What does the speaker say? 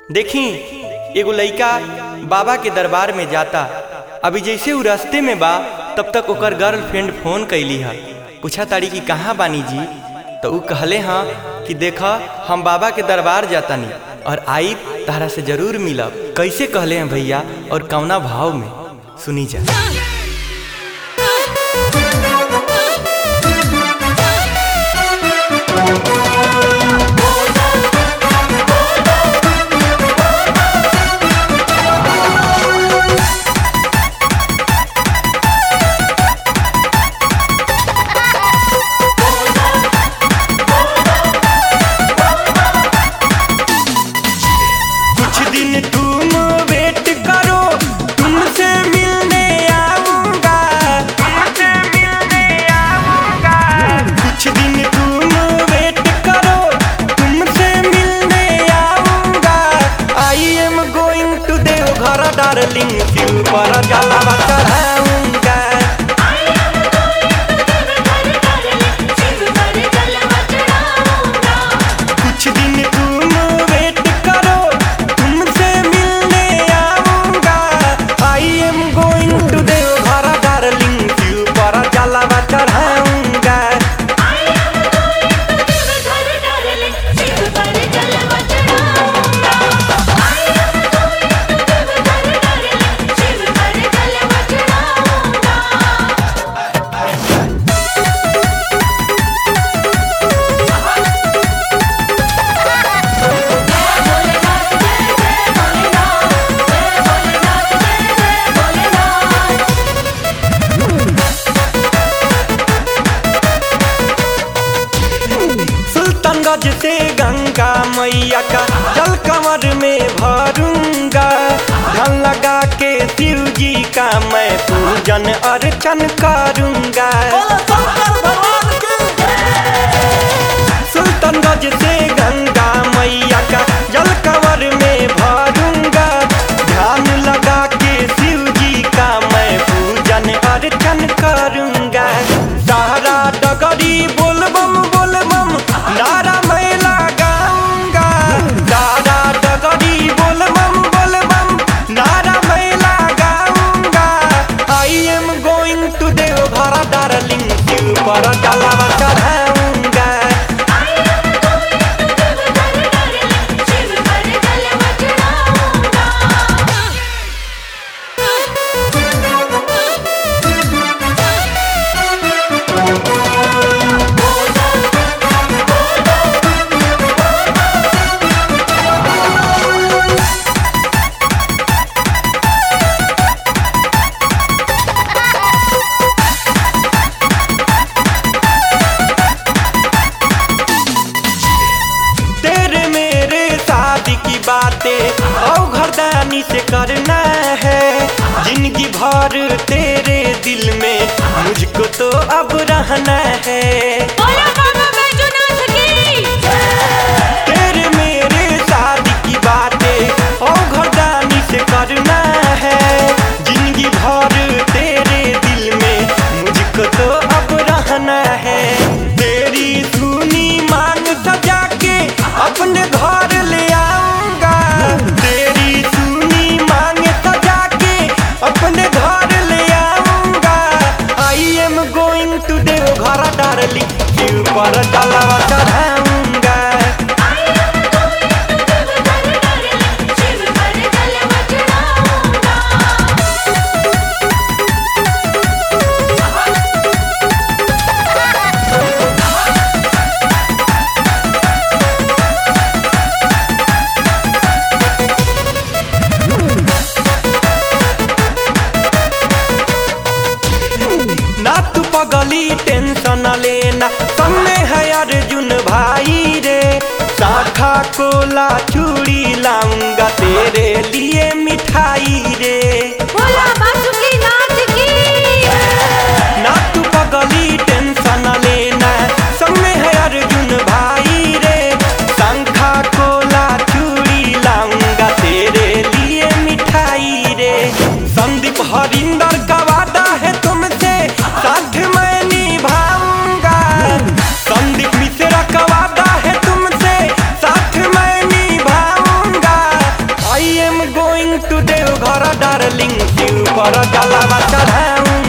देखी एगो लइका बाबा के दरबार में जाता। अभी जैसे वो रास्ते में बा तब तक ओकर गर्लफ्रेंड फोन कैली है, पूछा ताड़ी कि कहाँ बानी जी। तो वो कहले हाँ कि देखा हम बाबा के दरबार जातानी और आई तारा से जरूर मिलब। कैसे कहले हैं भैया और कौना भाव में, सुनी जा। डार्लिंग शिव पर जलवा चढ़ाऊंगा, कुछ दिन तुम वेट करो तुमसे मिलने आऊंगा। I am going to Deoghar darling Shiv पर जलवा चढ़ाऊंगा। गज से गंगा मैया का जल कमर में भरूंगा, ध्यान लगा के शिव जी का मैं पूजन अर्चन करूंगा। सुल्तानगंज से गंगा मैया का जल कमर में भरूंगा, ध्यान लगा के शिव जी का मैं पूजन अर्चन करूंगा। सारा डगरी बोलबम बोलबम नारा मैं लगाऊंगा, सारा डगरी बोलबम बोलबम नारा मैं लगाऊंगा। I am going to Deoghar darling Shiv पर जलवा चढ़ाऊंगा। बातें और घरदानी से करना है, जिंदगी भर तेरे दिल में मुझको तो अब रहना है। तेरे मेरे शादी की बातें और घरदानी से करना है, जिंदगी भर तेरे दिल में मुझको तो अब रहना है। तेरी धुनी मांग सजा के अपने घर ले आऊंगा, तेरी सुनी मांगे सजा के अपने घर ले आऊंगा। I am going to Deoghar darling Shiv पर जलवा चढ़ाऊंगा। ना तू पगली टेंशन लेना, संगे है अर्जुन भाई रे। साखा कोला चूड़ी लाऊंगा तेरे लिए मिठाई रे। ना तू पगली टेंशन लेना, संगे है अर्जुन भाई रे। शंखा कोला चूड़ी लाऊंगा तेरे लिए मिठाई रे। संदीप हरिंदर का वादा है तुमसे साथ मैं निभाऊंगा, संदीप मिश्रा का वादा है तुमसे साथ मैं निभाऊंगा। डार्लिंग शिव पर जलावा चढ़ाऊंगा।